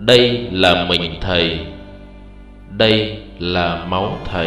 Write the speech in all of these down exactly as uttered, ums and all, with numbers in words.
đây là mình Thầy, đây là máu Thầy.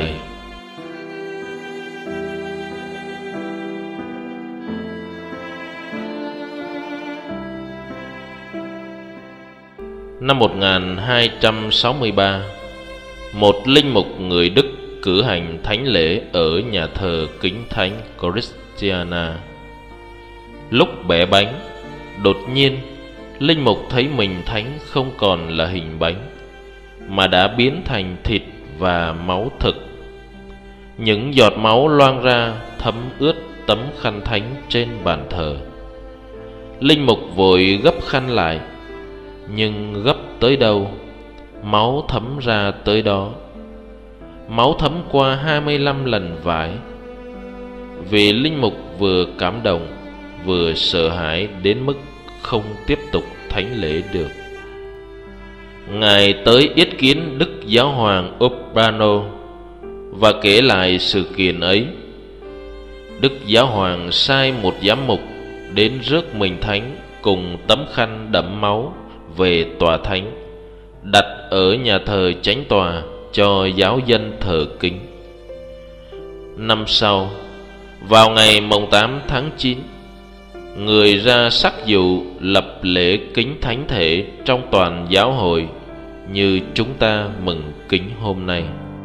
Năm một nghìn hai trăm sáu mươi ba, một linh mục người Đức cử hành thánh lễ ở nhà thờ Kính Thánh Christiana. Lúc bẻ bánh, đột nhiên linh mục thấy mình thánh không còn là hình bánh, mà đã biến thành thịt và máu thực. Những giọt máu loang ra thấm ướt tấm khăn thánh trên bàn thờ. Linh mục vội gấp khăn lại, nhưng gấp tới đâu, máu thấm ra tới đó. Máu thấm qua hai mươi lăm lần vải. Vì linh mục vừa cảm động vừa sợ hãi đến mức không tiếp tục thánh lễ được. Ngài tới yết kiến Đức Giáo hoàng Urbano và kể lại sự kiện ấy. Đức Giáo hoàng sai một giám mục đến rước mình thánh cùng tấm khăn đẫm máu về tòa thánh, đặt ở nhà thờ chánh tòa cho giáo dân thờ kính. Năm sau, vào ngày mồng tám tháng chín, người ra sắc dụ lập lễ kính thánh thể trong toàn giáo hội, như chúng ta mừng kính hôm nay.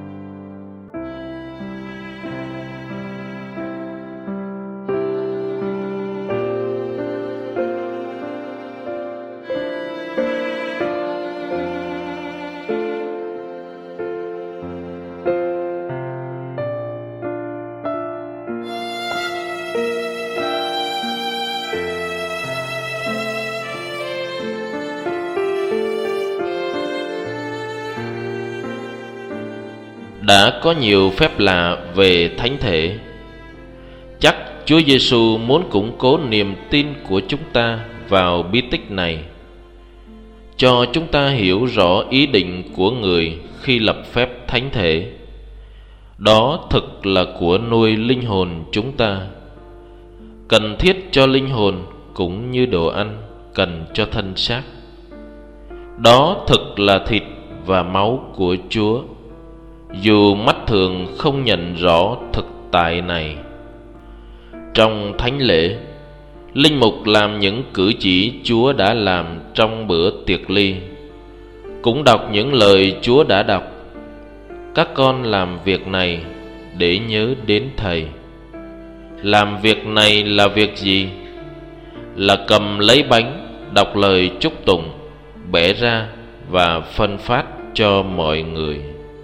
Đã có nhiều phép lạ về thánh thể. Chắc Chúa Giêsu muốn củng cố niềm tin của chúng ta vào bí tích này, cho chúng ta hiểu rõ ý định của người khi lập phép thánh thể. Đó thực là của nuôi linh hồn chúng ta, cần thiết cho linh hồn cũng như đồ ăn cần cho thân xác. Đó thực là thịt và máu của Chúa, dù mắt thường không nhận rõ thực tại này. Trong thánh lễ, linh mục làm những cử chỉ Chúa đã làm trong bữa tiệc ly, cũng đọc những lời Chúa đã đọc. Các con làm việc này để nhớ đến Thầy. Làm việc này là việc gì? Là cầm lấy bánh, đọc lời chúc tụng, bẻ ra và phân phát cho mọi người.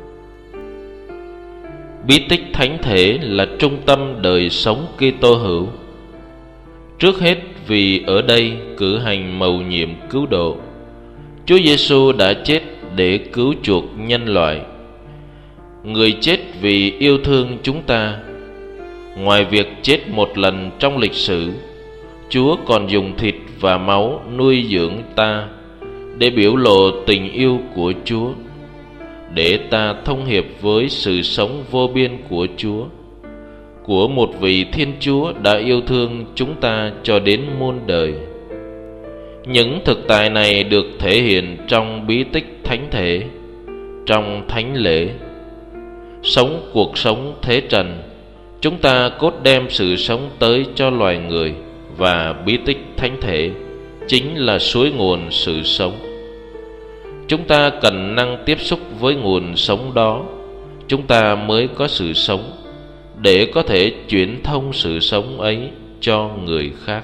Bí tích thánh thể là trung tâm đời sống Kitô hữu. Trước hết vì ở đây cử hành mầu nhiệm cứu độ, Chúa Giêsu đã chết để cứu chuộc nhân loại. Người chết vì yêu thương chúng ta. Ngoài việc chết một lần trong lịch sử, Chúa còn dùng thịt và máu nuôi dưỡng ta để biểu lộ tình yêu của Chúa, để ta thông hiệp với sự sống vô biên của Chúa, của một vị Thiên Chúa đã yêu thương chúng ta cho đến muôn đời. Những thực tại này được thể hiện trong bí tích thánh thể, trong thánh lễ. Sống cuộc sống thế trần, chúng ta cốt đem sự sống tới cho loài người, và bí tích thánh thể chính là suối nguồn sự sống. Chúng ta cần năng tiếp xúc với nguồn sống đó, chúng ta mới có sự sống, để có thể chuyển thông sự sống ấy cho người khác.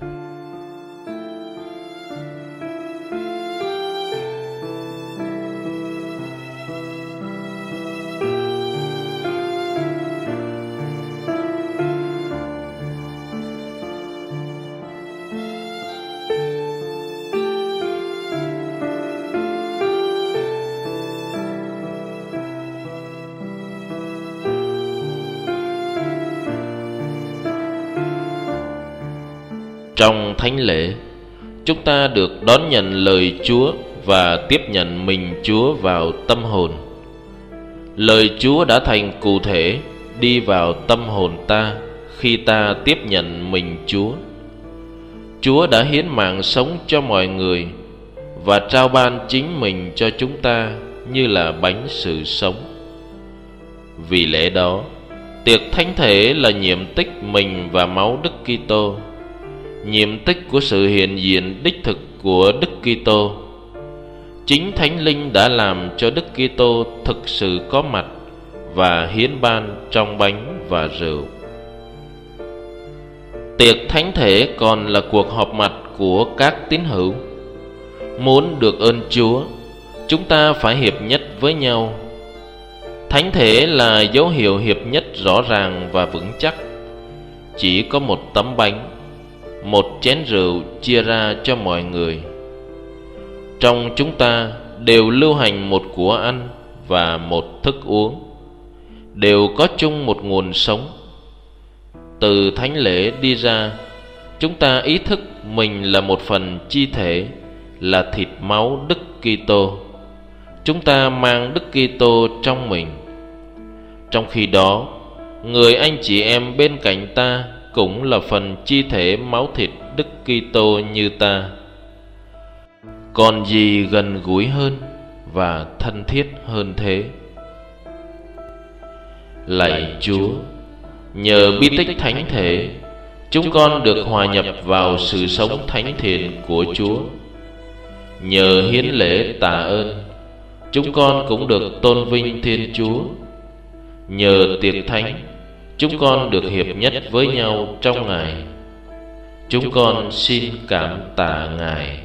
Trong thánh lễ, chúng ta được đón nhận lời Chúa và tiếp nhận mình Chúa vào tâm hồn. Lời Chúa đã thành cụ thể đi vào tâm hồn ta khi ta tiếp nhận mình Chúa. Chúa đã hiến mạng sống cho mọi người, và trao ban chính mình cho chúng ta như là bánh sự sống. Vì lẽ đó, tiệc thánh thể là nhiệm tích mình và máu Đức Kitô, nhiệm tích của sự hiện diện đích thực của Đức Kitô. Chính Thánh Linh đã làm cho Đức Kitô thực sự có mặt và hiến ban trong bánh và rượu. Tiệc thánh thể còn là cuộc họp mặt của các tín hữu. Muốn được ơn Chúa, chúng ta phải hiệp nhất với nhau. Thánh thể là dấu hiệu hiệp nhất rõ ràng và vững chắc. Chỉ có một tấm bánh, một chén rượu chia ra cho mọi người. Trong chúng ta đều lưu hành một của ăn và một thức uống, đều có chung một nguồn sống. Từ thánh lễ đi ra, chúng ta ý thức mình là một phần chi thể, là thịt máu Đức Kitô. Chúng ta mang Đức Kitô trong mình. Trong khi đó, người anh chị em bên cạnh ta cũng là phần chi thể máu thịt Đức Kitô như ta. Còn gì gần gũi hơn và thân thiết hơn thế? Lạy Chúa, nhờ bi tích thánh thể, chúng con được hòa nhập vào sự sống thánh thiện của Chúa. Nhờ hiến lễ tạ ơn, chúng con cũng được tôn vinh Thiên Chúa. Nhờ tiệc thánh, chúng con được hiệp nhất với nhau trong Ngài. Chúng con xin cảm tạ Ngài.